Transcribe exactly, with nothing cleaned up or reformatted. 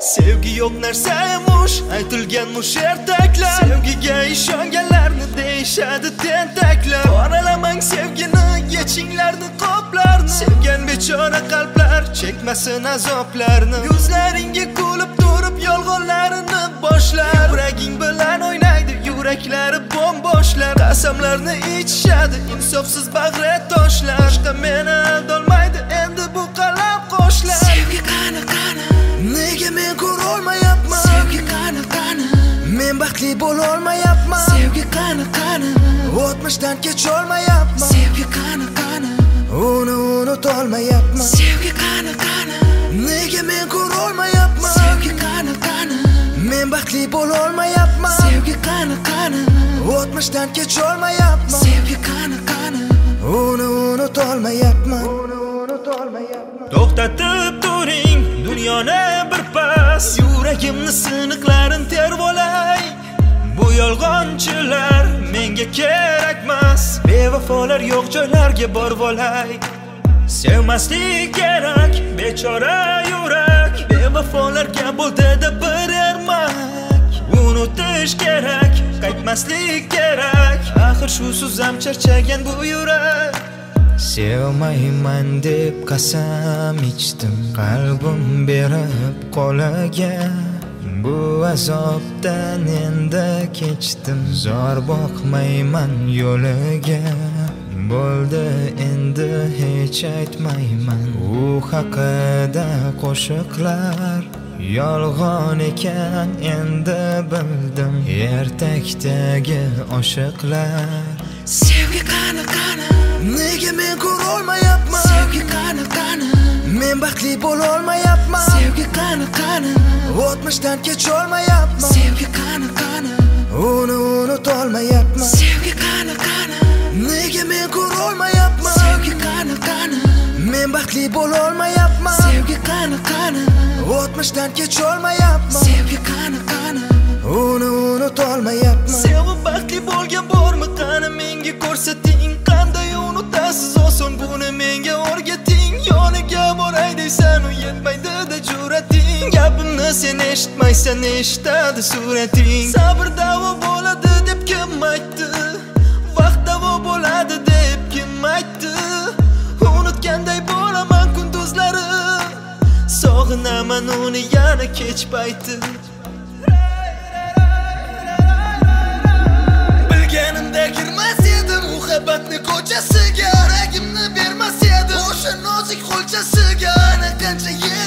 Sevgi yo'q narsa emish, aytilganmish ertaklar. Sevgiga ishonganlarni deyishadi tentaklar. Qoralamang sevgini, yechinglarni qoplarni. Sevgan bechora qalblar chekmasin azoblarni. Yuzlaringga kulib turib yolg'onlarini boshlar. Yuraging bilan o'ynaydi yuraklari bomboshlar. Qasamlarni ichishadi insofsiz bag'ri toshlar. Boshqa meni aldolmaydi endi bu qalam qo'shlar. Sevgi qani qani, nega men ko'ra olmayapman? sevgi qani qani, Men baxtli bo'la olmayapman. sevgi qani qani, O'tmishdan kech olmayapman. sevgi qani qani, Uni unuta olmayapman. sevgi qani qani, Nega men ko'ra olmayapman? sevgi qani qani, Men baxtli bo'la olmayapman. sevgi qani qani, O'tmishdan kech olmayapman. sevgi qani qani, Uni unuta olmayapman. Uni unuta olmayapman. To'xtatib turing dunyoni bir pas, Yuragimni siniqlarin terib olay. bu yolg'onchilar menga kerakmas. Bevafolar yo'q joylarga borib olay. Sevmaslik kerak bechora yurak, Bevafolarga bo'ldi bir ermak. unutish kerak, qaytmaslik kerak. Axir shu suzam charchagan bu yurak. Sevmayman deb qasam ichdim, qalbim berib qolagan. Bu azobdan endi kechdim, zor boqmayman yo'liga. Bo'ldi endi hech aytmayman u haqida qo'shiqlar. Yolg'on ekan endi bildim ertakdagi oshiqlar. sevgi qani qani, Nega men ko'ra olmayapman? sevgi qani qani, Men baxtli bo'la olmayapman. sevgi qani qani, O'tmishdan kech olmayapman. sevgi qani qani, Uni unuta olmayapman. sevgi qani qani, Nega men ko'ra olmayapman? sevgi qani qani, Men baxtli bo'la olmayapman. sevgi qani qani, O'tmishdan kech olmayapman. sevgi qani qani, Uni unuta olmayapman. Sevib baxtli bo'lgan bormi? Qani menga ko'rsating. Qanday unutasiz oson buni menga o'rgating. Yoniga boray deysan u yetmaydi-da jur'ating. Gapimni sen eshitmaysan, eshitadi surating. Sabr davo bo'ladi deb kim aytdi? Vaqt davo bo'ladi deb kim aytdi? Unutganday bo'laman kunduzlari. Sog'inaman uni yana kech payti. Bilganimda kirmas edim muhabbatni ko'chasiga. Yuragimni bermas edim o'sha nozik qo'lchasiga. Ana qancha